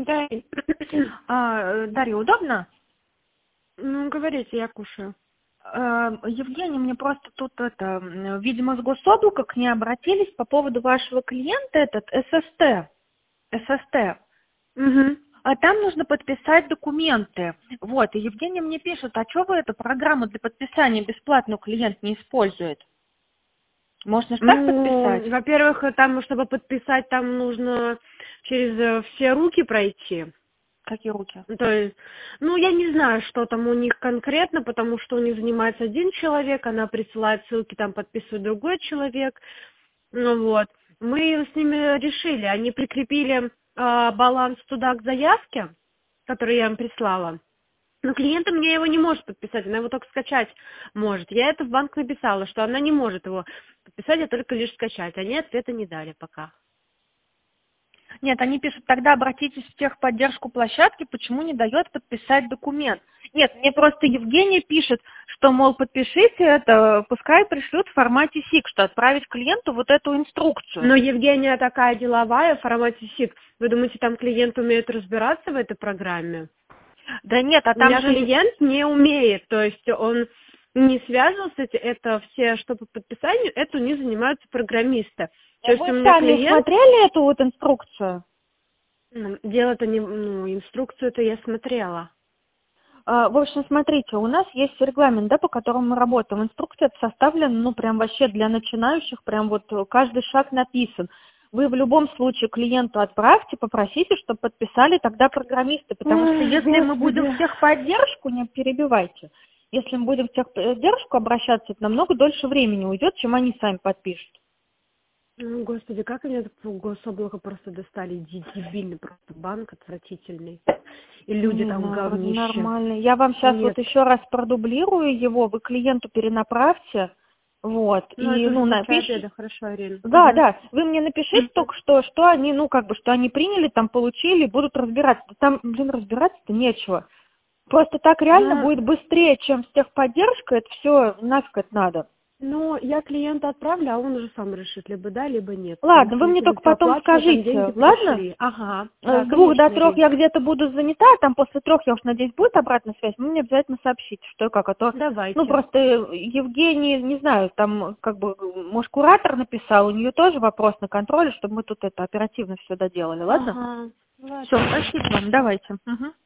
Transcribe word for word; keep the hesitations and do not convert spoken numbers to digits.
Да. А, Дарья, удобно? Ну, говорите, я кушаю. А, Евгений, мне просто тут это, м, видимо, с гособлака к ней обратились по поводу вашего клиента, этот ССТ. ССТ. Угу. А там нужно подписать документы. Вот, и Евгений мне пишет, а что вы эту программу для подписания бесплатную клиент не использует? Можно же так подписать? Ну, во-первых, там, чтобы подписать, там нужно через э, все руки пройти. Какие руки? Ну, То есть, ну, я не знаю, что там у них конкретно, потому что у них занимается один человек, она присылает ссылки, там подписывает другой человек. Ну вот. Мы с ними решили, они прикрепили а, баланс туда к заявке, который я им прислала. Но клиент мне его не может подписать, она его только скачать может. Я это в банк написала, что она не может его подписать, а только лишь скачать. Они ответа не дали пока. Нет, они пишут, тогда обратитесь в техподдержку площадки, почему не дает подписать документ. Нет, мне просто Евгений пишет, что, мол, подпишите это, пускай пришлют в формате сик, что отправить клиенту вот эту инструкцию. Но Евгения такая деловая в формате сик. Вы думаете, там клиент умеет разбираться в этой программе? Да нет, а У там меня же... клиент не умеет, то есть он не связывался, эти- это все, что по подписанию, это не занимаются программисты. То есть Вы у меня сами клиент, смотрели эту вот инструкцию? ну, дело-то не, ну, инструкцию-то я смотрела. А, В общем, смотрите, у нас есть регламент, да, по которому мы работаем. Инструкция составлена, ну, прям вообще для начинающих, прям вот каждый шаг написан. Вы в любом случае клиенту отправьте, попросите, чтобы подписали тогда программисты, потому что Ой, если мы будем в господи. техподдержку, не перебивайте, если мы будем в техподдержку обращаться, это намного дольше времени уйдет, чем они сами подпишут. Ну, господи, как они это гособлако просто достали, Ди- дебильный просто банк отвратительный. И люди Не там знаю, вроде говнище. нормально. Я вам сейчас вот Нет, еще раз продублирую его, вы клиенту перенаправьте, вот, ну и, это уже ну, после напишите. обеда, хорошо, Ирина. Да, Угу. да, вы мне напишите только что, что они, ну, как бы, что они приняли, там, получили, будут разбираться. Да там, блин, разбираться-то нечего. Просто так реально Ну, будет быстрее, чем с техподдержкой, это все нафиг это надо. ну, я клиента отправлю, а он уже сам решит, либо да, либо нет. Потому Ладно, что вы мне если уже только все потом оплачено, там скажите, деньги ладно? пришли. Ага, Э, да, С двух до конечно, трех Ирина. я где-то буду занята, а там после трех, я уж надеюсь, будет обратная связь, вы мне обязательно сообщите, что и как, а то, ну, Давайте. просто Евгений, не знаю, там, как бы, может, куратор написал, у нее тоже вопрос на контроле, чтобы мы тут это оперативно все доделали, ладно? Ага, Все, ладно. спасибо вам, давайте. Мгм.